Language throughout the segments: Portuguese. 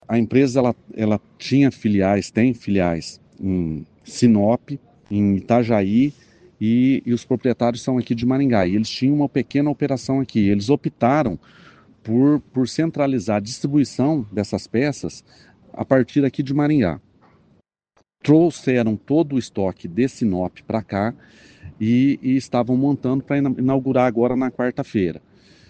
A empresa ela tinha filiais, tem filiais em Sinop, em Itajaí, e os proprietários são aqui de Maringá. E eles tinham uma pequena operação aqui. Eles optaram por centralizar a distribuição dessas peças a partir aqui de Maringá. Trouxeram todo o estoque de Sinop para cá e estavam montando para inaugurar agora na quarta-feira.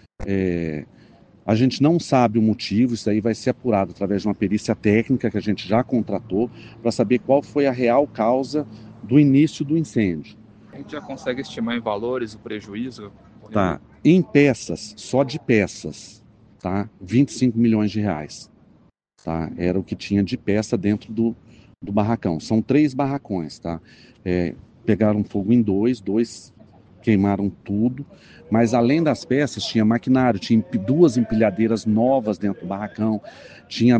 A gente não sabe o motivo, isso aí vai ser apurado através de uma perícia técnica que a gente já contratou para saber qual foi a real causa do início do incêndio. A gente já consegue estimar em valores o prejuízo? Tá, em peças, só de peças, tá? 25 milhões de reais. Tá? Era o que tinha de peça dentro do barracão. São 3 barracões, tá? Pegaram fogo em dois queimaram tudo, mas além das peças tinha maquinário, tinha 2 empilhadeiras novas dentro do barracão, tinha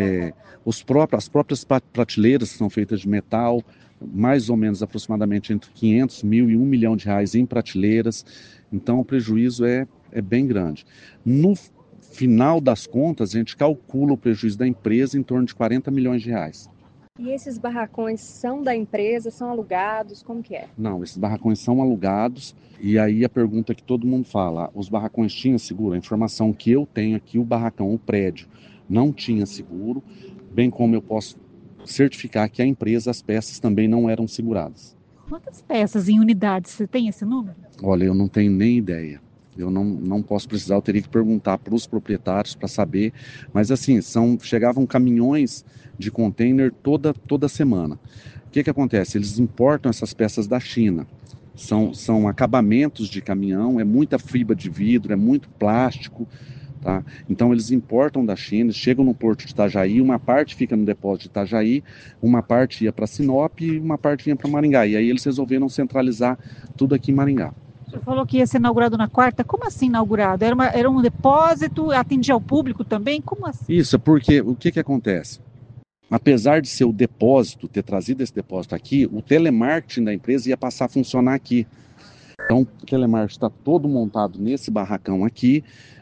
as próprias prateleiras que são feitas de metal, mais ou menos aproximadamente entre 500 mil e 1 milhão de reais em prateleiras, então o prejuízo é bem grande. No final das contas, a gente calcula o prejuízo da empresa em torno de 40 milhões de reais. E esses barracões são da empresa, são alugados, como que é? Não, esses barracões são alugados, e aí a pergunta que todo mundo fala, os barracões tinham seguro? A informação que eu tenho aqui, o barracão, o prédio, não tinha seguro, bem como eu posso certificar que a empresa, as peças também não eram seguradas. Quantas peças em unidades? Você tem esse número? Olha, eu não tenho nem ideia. Eu não posso precisar, eu teria que perguntar para os proprietários para saber, mas assim, chegavam caminhões de container toda semana. O que acontece? Eles importam essas peças da China, são acabamentos de caminhão, é muita fibra de vidro, é muito plástico, tá? Então eles importam da China, chegam no porto de Itajaí, uma parte fica no depósito de Itajaí, uma parte ia para Sinop e uma parte vinha para Maringá, e aí eles resolveram centralizar tudo aqui em Maringá. O senhor falou que ia ser inaugurado na quarta. Como assim inaugurado? Era um depósito? Atendia ao público também? Como assim? Isso, porque o que acontece? Apesar de ser o depósito, ter trazido esse depósito aqui, o telemarketing da empresa ia passar a funcionar aqui. Então, o telemarketing está todo montado nesse barracão aqui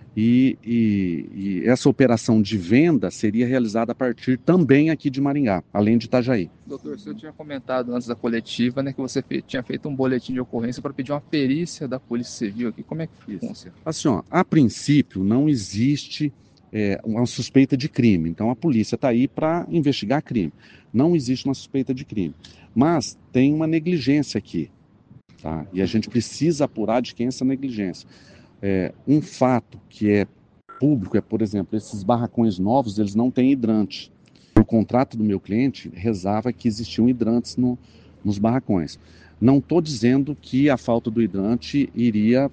e essa operação de venda seria realizada a partir também aqui de Maringá, além de Itajaí. Doutor, o senhor tinha comentado antes da coletiva, né, que você tinha feito um boletim de ocorrência para pedir uma perícia da Polícia Civil aqui. Como é que funciona? Assim, a princípio não existe uma suspeita de crime. Então a polícia está aí para investigar crime. Não existe uma suspeita de crime. Mas tem uma negligência aqui. Tá? E a gente precisa apurar de quem é essa negligência. Um fato que é público é, por exemplo, esses barracões novos, eles não têm hidrante. O contrato do meu cliente rezava que existiam hidrantes nos barracões. Não estou dizendo que a falta do hidrante iria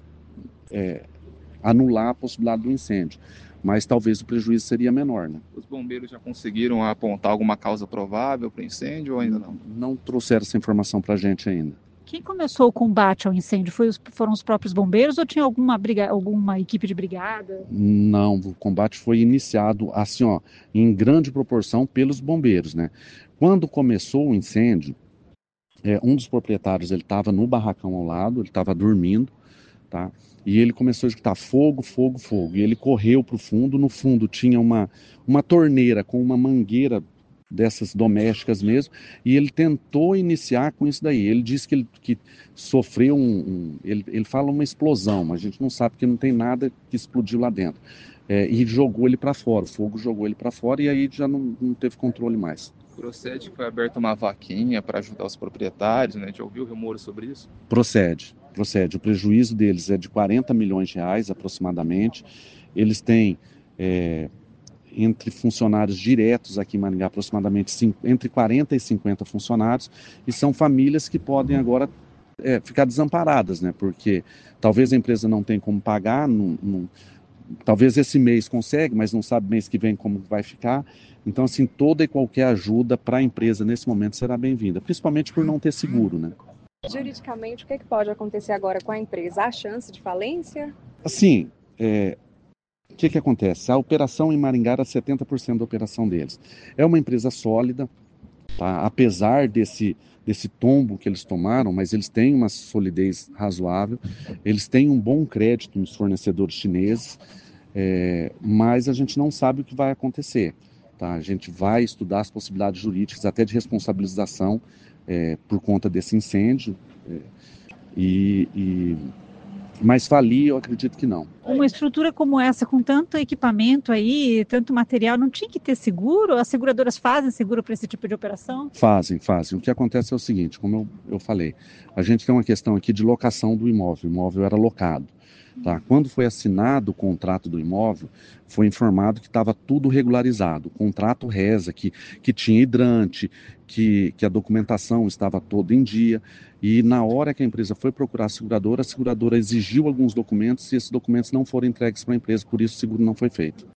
anular a possibilidade do incêndio, mas talvez o prejuízo seria menor, né? Os bombeiros já conseguiram apontar alguma causa provável para o incêndio ou ainda não? Não trouxeram essa informação para a gente ainda. Quem começou o combate ao incêndio? Foram os próprios bombeiros ou tinha alguma equipe de brigada? Não, o combate foi iniciado assim, em grande proporção pelos bombeiros, né? Quando começou o incêndio, um dos proprietários, ele estava no barracão ao lado, ele estava dormindo, tá? E ele começou a escutar fogo, fogo, fogo. E ele correu para o fundo. No fundo tinha uma torneira com uma mangueira dessas domésticas mesmo, e ele tentou iniciar com isso daí. Ele disse que sofreu ele fala uma explosão, mas a gente não sabe porque não tem nada que explodiu lá dentro. E jogou ele para fora, o fogo jogou ele para fora e aí já não teve controle mais. Procede que foi aberta uma vaquinha para ajudar os proprietários, né? Já ouviu rumores sobre isso? Procede. O prejuízo deles é de 40 milhões de reais aproximadamente. Eles têm entre funcionários diretos aqui em Maringá, aproximadamente entre 40 e 50 funcionários, e são famílias que podem agora ficar desamparadas, né? Porque talvez a empresa não tenha como pagar, talvez esse mês consegue, mas não sabe mês que vem como vai ficar. Então, assim, toda e qualquer ajuda para a empresa nesse momento será bem-vinda, principalmente por não ter seguro, né? Juridicamente, o que pode acontecer agora com a empresa? Há chance de falência? Assim, o que acontece? A operação em Maringá era 70% da operação deles. É uma empresa sólida, tá? Apesar desse tombo que eles tomaram, mas eles têm uma solidez razoável, eles têm um bom crédito nos fornecedores chineses, mas a gente não sabe o que vai acontecer. tá? A gente vai estudar as possibilidades jurídicas até de responsabilização por conta desse incêndio, mas falir eu acredito que não. Uma estrutura como essa, com tanto equipamento aí, tanto material, não tinha que ter seguro? As seguradoras fazem seguro para esse tipo de operação? Fazem. O que acontece é o seguinte, como eu falei, a gente tem uma questão aqui de locação do imóvel. O imóvel era locado. Tá? Quando foi assinado o contrato do imóvel, foi informado que estava tudo regularizado. O contrato reza que tinha hidrante, que a documentação estava toda em dia. E na hora que a empresa foi procurar a seguradora exigiu alguns documentos e esses documentos não foram entregues para a empresa, por isso o seguro não foi feito.